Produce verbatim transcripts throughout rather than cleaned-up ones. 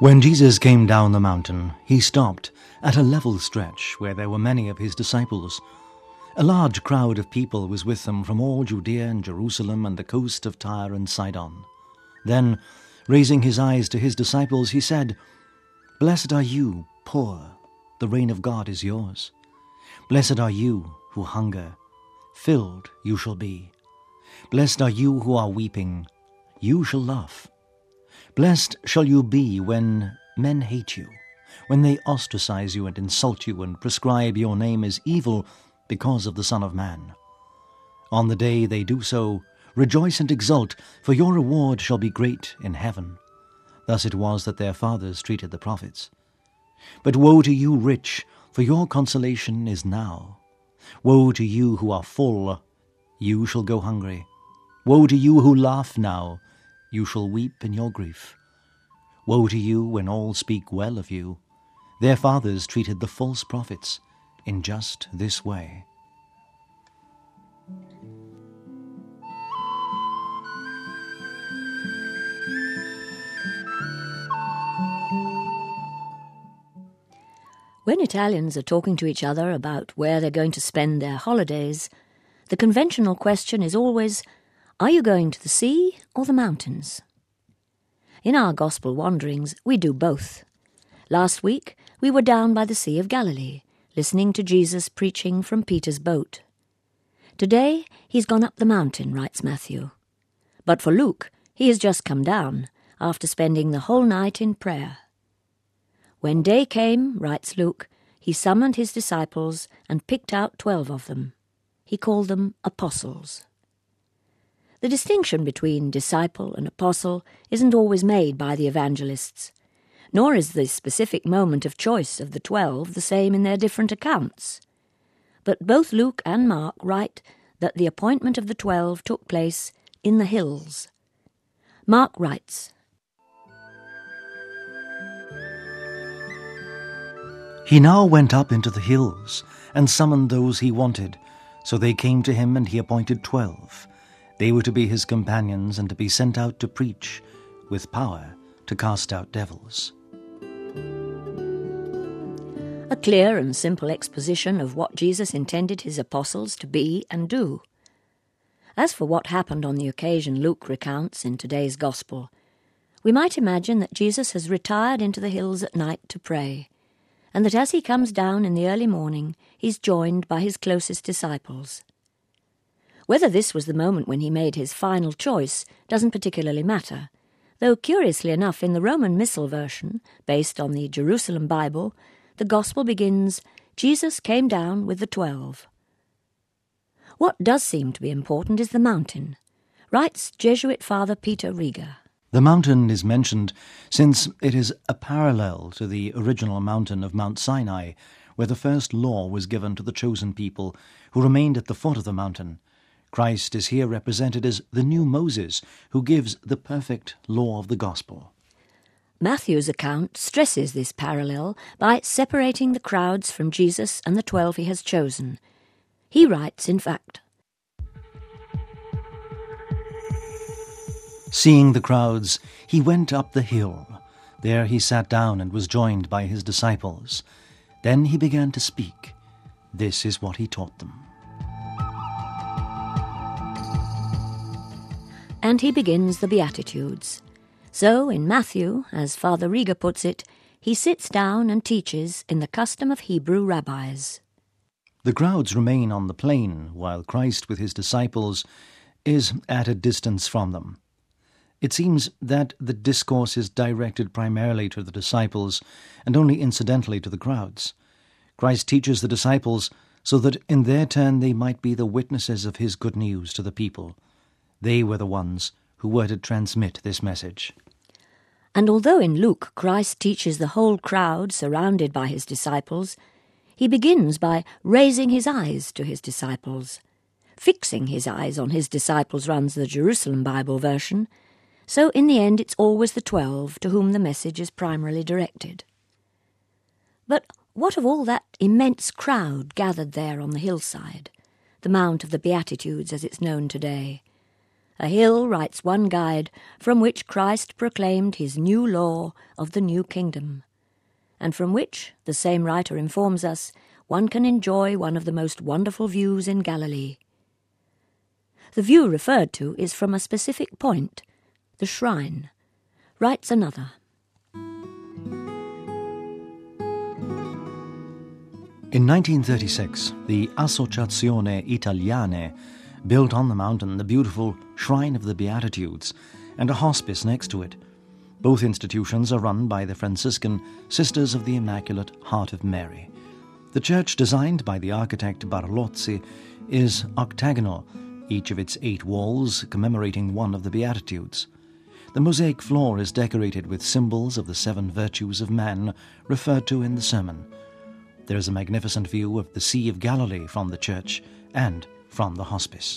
When Jesus came down the mountain, he stopped at a level stretch where there were many of his disciples. A large crowd of people was with them from all Judea and Jerusalem and the coast of Tyre and Sidon. Then, raising his eyes to his disciples, he said, "Blessed are you, poor, the reign of God is yours. Blessed are you who hunger, filled you shall be. Blessed are you who are weeping, you shall laugh. Blessed shall you be when men hate you, when they ostracize you and insult you and prescribe your name as evil because of the Son of Man. On the day they do so, rejoice and exult, for your reward shall be great in heaven. Thus it was that their fathers treated the prophets. But woe to you rich, for your consolation is now. Woe to you who are full, you shall go hungry. Woe to you who laugh now, you shall weep in your grief. Woe to you when all speak well of you. Their fathers treated the false prophets in just this way." When Italians are talking to each other about where they're going to spend their holidays, the conventional question is always, are you going to the sea or the mountains? In our gospel wanderings, we do both. Last week, we were down by the Sea of Galilee, listening to Jesus preaching from Peter's boat. Today, he's gone up the mountain, writes Matthew. But for Luke, he has just come down, after spending the whole night in prayer. When day came, writes Luke, he summoned his disciples and picked out twelve of them. He called them apostles. The distinction between disciple and apostle isn't always made by the evangelists, nor is the specific moment of choice of the twelve the same in their different accounts. But both Luke and Mark write that the appointment of the twelve took place in the hills. Mark writes, "He now went up into the hills and summoned those he wanted. So they came to him, and he appointed twelve. They were to be his companions and to be sent out to preach, with power to cast out devils." A clear and simple exposition of what Jesus intended his apostles to be and do. As for what happened on the occasion Luke recounts in today's Gospel, we might imagine that Jesus has retired into the hills at night to pray, and that as he comes down in the early morning, he's joined by his closest disciples. Whether this was the moment when he made his final choice doesn't particularly matter, though curiously enough in the Roman Missal version, based on the Jerusalem Bible, the Gospel begins, "Jesus came down with the twelve." What does seem to be important is the mountain, writes Jesuit Father Peter Rieger. The mountain is mentioned since it is a parallel to the original mountain of Mount Sinai, where the first law was given to the chosen people who remained at the foot of the mountain. Christ is here represented as the new Moses, who gives the perfect law of the gospel. Matthew's account stresses this parallel by separating the crowds from Jesus and the twelve he has chosen. He writes, in fact, "Seeing the crowds, he went up the hill. There he sat down and was joined by his disciples. Then he began to speak. This is what he taught them." And he begins the Beatitudes. So, in Matthew, as Father Rieger puts it, he sits down and teaches in the custom of Hebrew rabbis. The crowds remain on the plain, while Christ with his disciples is at a distance from them. It seems that the discourse is directed primarily to the disciples and only incidentally to the crowds. Christ teaches the disciples so that in their turn they might be the witnesses of his good news to the people. They were the ones who were to transmit this message. And although in Luke Christ teaches the whole crowd surrounded by his disciples, he begins by raising his eyes to his disciples. Fixing his eyes on his disciples runs the Jerusalem Bible version, so in the end it's always the twelve to whom the message is primarily directed. But what of all that immense crowd gathered there on the hillside, the Mount of the Beatitudes as it's known today? A hill, writes one guide, from which Christ proclaimed his new law of the new kingdom, and from which, the same writer informs us, one can enjoy one of the most wonderful views in Galilee. The view referred to is from a specific point, the shrine. Writes another. In nineteen thirty-six, the Associazione Italiane built on the mountain the beautiful Shrine of the Beatitudes and a hospice next to it. Both institutions are run by the Franciscan Sisters of the Immaculate Heart of Mary. The church, designed by the architect Barlozzi, is octagonal, each of its eight walls commemorating one of the Beatitudes. The mosaic floor is decorated with symbols of the seven virtues of man referred to in the sermon. There is a magnificent view of the Sea of Galilee from the church and from the hospice.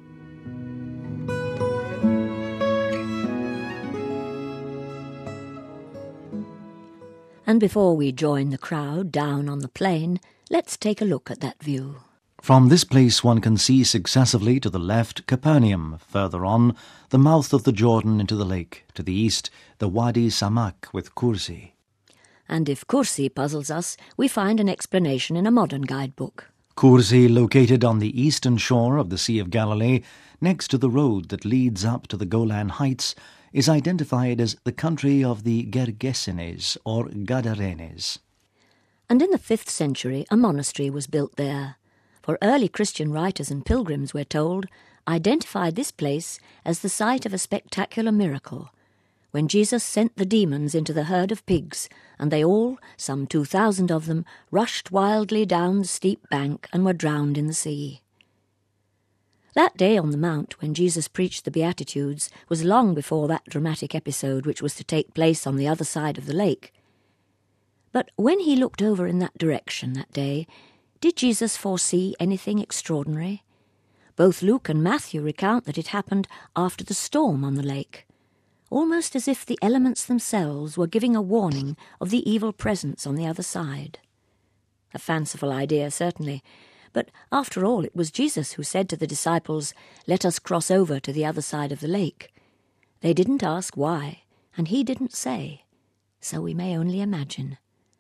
And before we join the crowd down on the plain, let's take a look at that view. From this place one can see successively to the left Capernaum, further on the mouth of the Jordan into the lake, to the east the Wadi Samak with Kursi. And if Kursi puzzles us, we find an explanation in a modern guidebook. Kursi, located on the eastern shore of the Sea of Galilee, next to the road that leads up to the Golan Heights, is identified as the country of the Gergesenes or Gadarenes. And in the fifth century a monastery was built there, for early Christian writers and pilgrims, we're told, identified this place as the site of a spectacular miracle, when Jesus sent the demons into the herd of pigs, and they all, some two thousand of them, rushed wildly down the steep bank and were drowned in the sea. That day on the Mount, when Jesus preached the Beatitudes, was long before that dramatic episode which was to take place on the other side of the lake. But when he looked over in that direction that day, did Jesus foresee anything extraordinary? Both Luke and Matthew recount that it happened after the storm on the lake, almost as if the elements themselves were giving a warning of the evil presence on the other side. A fanciful idea, certainly, but after all it was Jesus who said to the disciples, "Let us cross over to the other side of the lake." They didn't ask why, and he didn't say, so we may only imagine.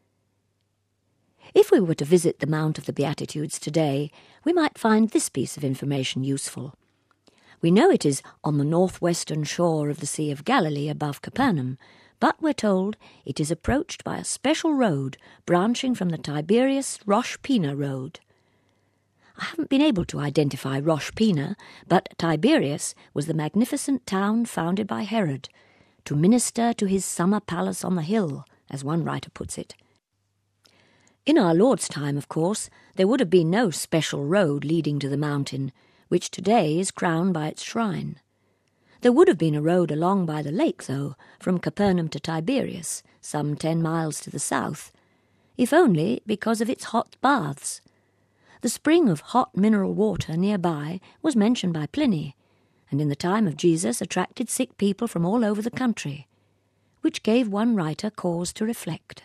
If we were to visit the Mount of the Beatitudes today, we might find this piece of information useful. We know it is on the northwestern shore of the Sea of Galilee above Capernaum, but we're told it is approached by a special road branching from the Tiberias Rosh Pina road. I haven't been able to identify Rosh Pina, but Tiberias was the magnificent town founded by Herod to minister to his summer palace on the hill, as one writer puts it. In our Lord's time, of course, there would have been no special road leading to the mountain, which today is crowned by its shrine. There would have been a road along by the lake, though, from Capernaum to Tiberias, some ten miles to the south, if only because of its hot baths. The spring of hot mineral water nearby was mentioned by Pliny, and in the time of Jesus attracted sick people from all over the country, which gave one writer cause to reflect.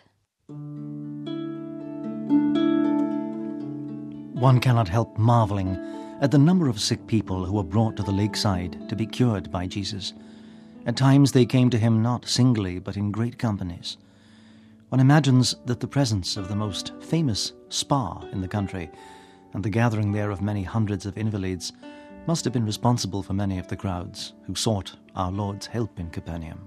One cannot help marvelling at the number of sick people who were brought to the lakeside to be cured by Jesus. At times they came to him not singly but in great companies. One imagines that the presence of the most famous spa in the country and the gathering there of many hundreds of invalids must have been responsible for many of the crowds who sought our Lord's help in Capernaum.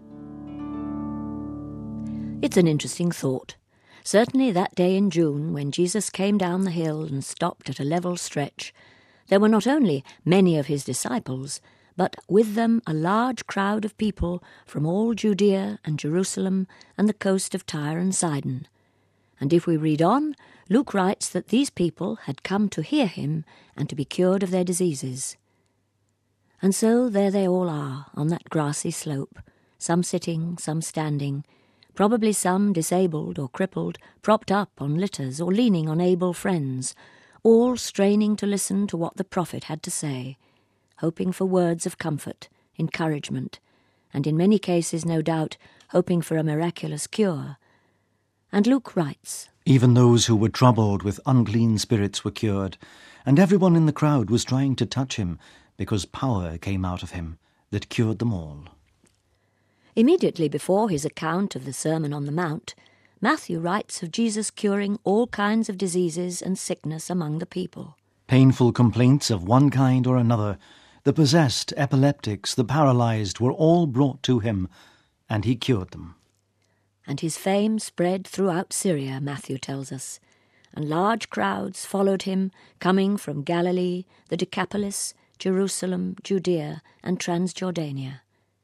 It's an interesting thought. Certainly that day in June, when Jesus came down the hill and stopped at a level stretch, there were not only many of his disciples, but with them a large crowd of people from all Judea and Jerusalem and the coast of Tyre and Sidon. And if we read on, Luke writes that these people had come to hear him and to be cured of their diseases. And so there they all are, on that grassy slope, some sitting, some standing, probably some disabled or crippled, propped up on litters or leaning on able friends, all straining to listen to what the prophet had to say, hoping for words of comfort, encouragement, and in many cases, no doubt, hoping for a miraculous cure. And Luke writes, "Even those who were troubled with unclean spirits were cured, and everyone in the crowd was trying to touch him, because power came out of him that cured them all. Immediately before his account of the Sermon on the Mount, Matthew writes of Jesus curing all kinds of diseases and sickness among the people. Painful complaints of one kind or another, the possessed, epileptics, the paralyzed, were all brought to him, and he cured them. And his fame spread throughout Syria, Matthew tells us, and large crowds followed him, coming from Galilee, the Decapolis, Jerusalem, Judea, and Transjordania.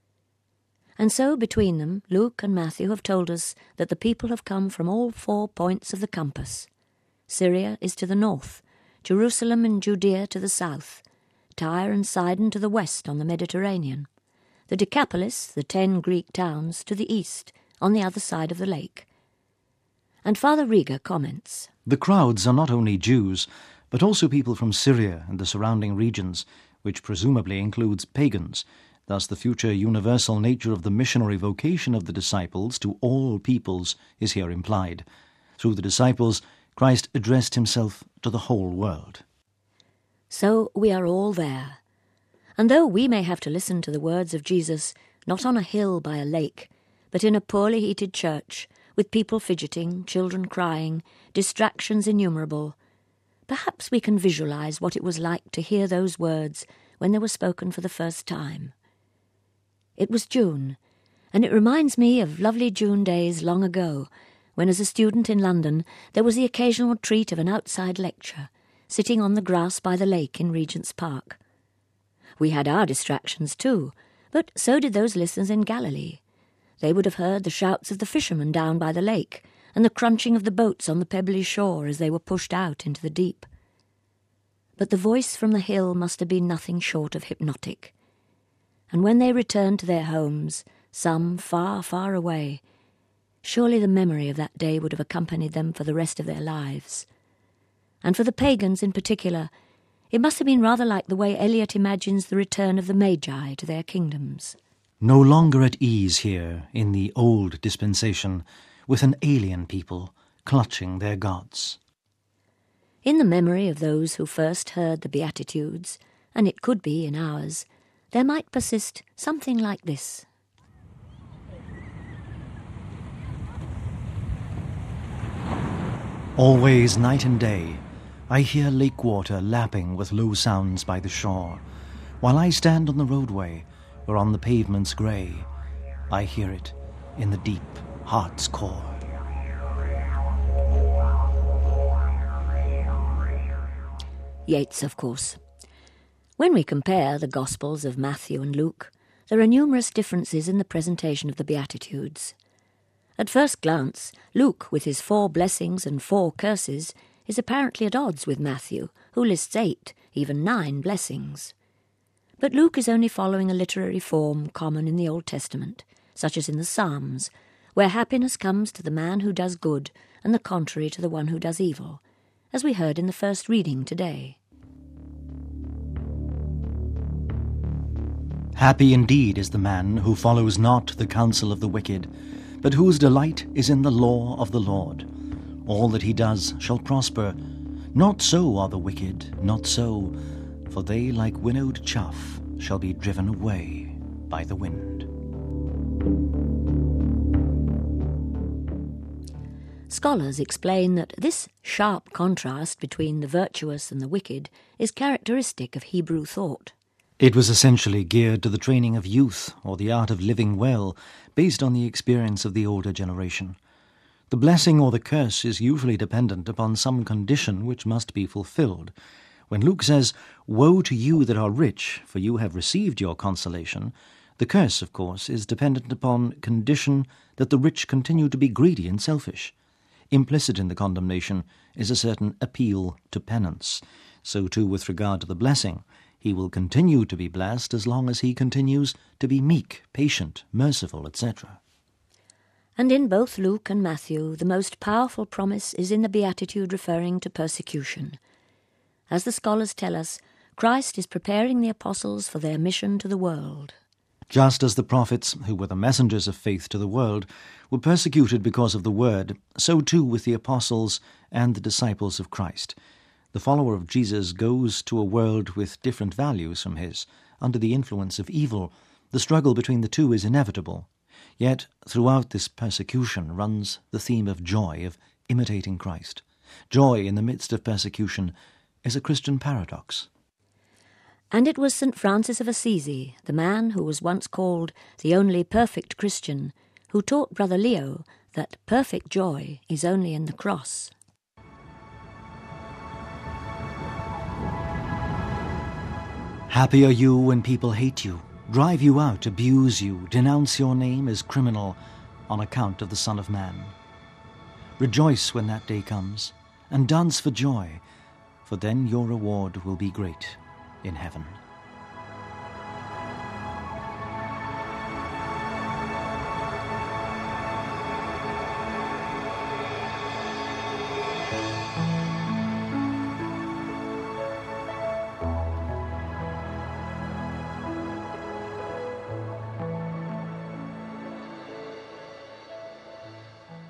And so between them, Luke and Matthew have told us that the people have come from all four points of the compass. Syria is to the north, Jerusalem and Judea to the south, Tyre and Sidon to the west on the Mediterranean, the Decapolis, the ten Greek towns, to the east, on the other side of the lake. And Father Rieger comments, The crowds are not only Jews, but also people from Syria and the surrounding regions, which presumably includes pagans. Thus the future universal nature of the missionary vocation of the disciples to all peoples is here implied. Through the disciples, Christ addressed himself to the whole world. So we are all there. And though we may have to listen to the words of Jesus not on a hill by a lake, but in a poorly heated church, with people fidgeting, children crying, distractions innumerable, perhaps we can visualize what it was like to hear those words when they were spoken for the first time. It was June, and it reminds me of lovely June days long ago, when as a student in London there was the occasional treat of an outside lecture, sitting on the grass by the lake in Regent's Park. We had our distractions too, but so did those listeners in Galilee. They would have heard the shouts of the fishermen down by the lake, and the crunching of the boats on the pebbly shore as they were pushed out into the deep. But the voice from the hill must have been nothing short of hypnotic. And when they returned to their homes, some far, far away, surely the memory of that day would have accompanied them for the rest of their lives. And for the pagans in particular, it must have been rather like the way Eliot imagines the return of the Magi to their kingdoms. No longer at ease here in the old dispensation, with an alien people clutching their gods. In the memory of those who first heard the Beatitudes, and it could be in ours, there might persist something like this. Always night and day, I hear lake water lapping with low sounds by the shore, while I stand on the roadway or on the pavement's grey. I hear it in the deep heart's core. Yeats, of course. When we compare the Gospels of Matthew and Luke, there are numerous differences in the presentation of the Beatitudes. At first glance, Luke, with his four blessings and four curses, is apparently at odds with Matthew, who lists eight, even nine blessings. But Luke is only following a literary form common in the Old Testament, such as in the Psalms, where happiness comes to the man who does good and the contrary to the one who does evil, as we heard in the first reading today. Happy indeed is the man who follows not the counsel of the wicked, but whose delight is in the law of the Lord. All that he does shall prosper. Not so are the wicked, not so, for they, like winnowed chaff, shall be driven away by the wind. Scholars explain that this sharp contrast between the virtuous and the wicked is characteristic of Hebrew thought. It was essentially geared to the training of youth, or the art of living well, based on the experience of the older generation. The blessing or the curse is usually dependent upon some condition which must be fulfilled. When Luke says, "Woe to you that are rich, for you have received your consolation," the curse, of course, is dependent upon condition that the rich continue to be greedy and selfish. Implicit in the condemnation is a certain appeal to penance. So too with regard to the blessing. He will continue to be blessed as long as he continues to be meek, patient, merciful, et cetera. And in both Luke and Matthew, the most powerful promise is in the beatitude referring to persecution. As the scholars tell us, Christ is preparing the apostles for their mission to the world. Just as the prophets, who were the messengers of faith to the world, were persecuted because of the word, so too with the apostles and the disciples of Christ. The follower of Jesus goes to a world with different values from his, under the influence of evil. The struggle between the two is inevitable. Yet throughout this persecution runs the theme of joy, of imitating Christ. Joy in the midst of persecution is a Christian paradox. And it was Saint Francis of Assisi, the man who was once called the only perfect Christian, who taught Brother Leo that perfect joy is only in the cross. Happy are you when people hate you, drive you out, abuse you, denounce your name as criminal on account of the Son of Man. Rejoice when that day comes, and dance for joy, for then your reward will be great in heaven.